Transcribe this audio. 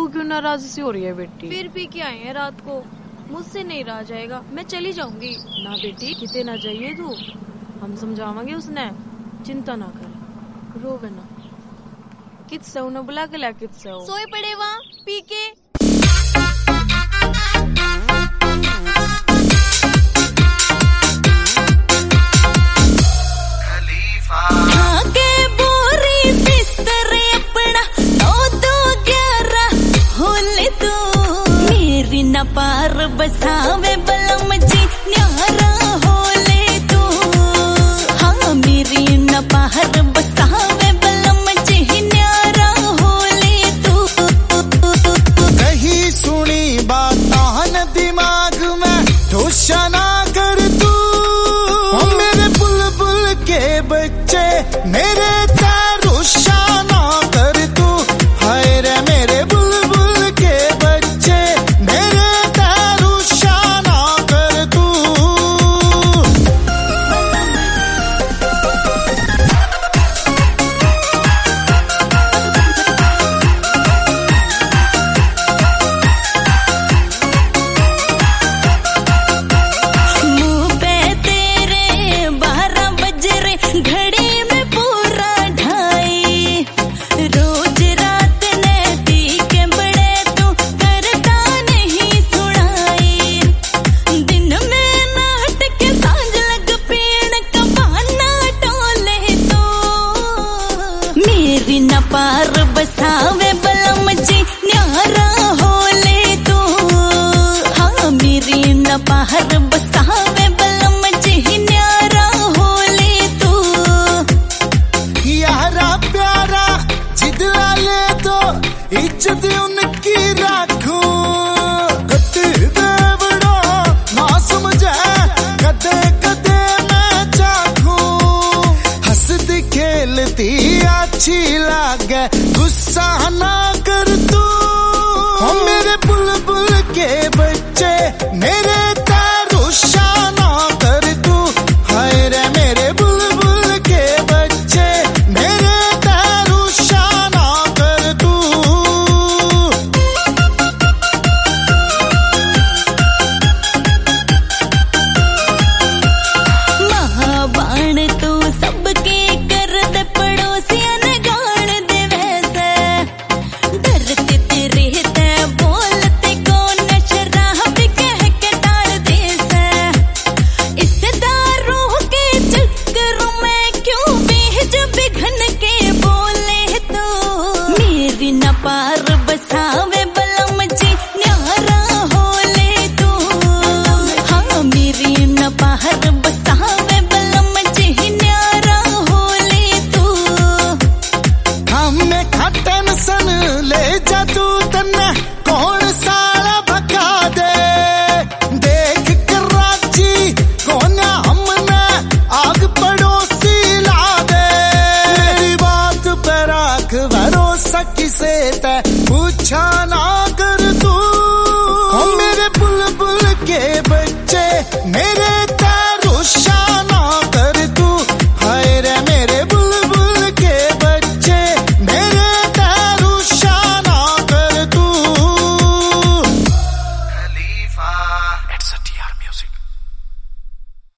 क्यों नाराज सी हो रही है बेटी? फिर पी के आए हैं रात को, मुझसे नहीं रहा जाएगा, मैं चली जाऊंगी। ना बेटी किते ना जाइए तू, हम समझावांगे उसने, चिंता ना कर, रोवे ना। किससे उन्हें बुला के ला, किससे सोए पड़े वहाँ पी के। पार बसावे बलम जी न्यारा होले तू, हाँ मेरी न पार बसावे बलम जी न्यारा होले तू। कहीं सुनी बातां दिमाग में ठोशा ना कर तू, मेरे बुलबुल के बच्चे मेरे तैरूशा ना कर तू, हाय रे मेरे बुलबुल के बच्चे मेरे पार बसावे बलम जी न्यारा होले तू, हाँ मेरी न पार बसावे बलम जी न्यारा होले तू। यारा प्यारा जिदला ले तो इज्जत उनकी राखूं, कदे देवड़ा ना समझे कदे कदे मैं चाखूं, हंसती खेलती अच्छी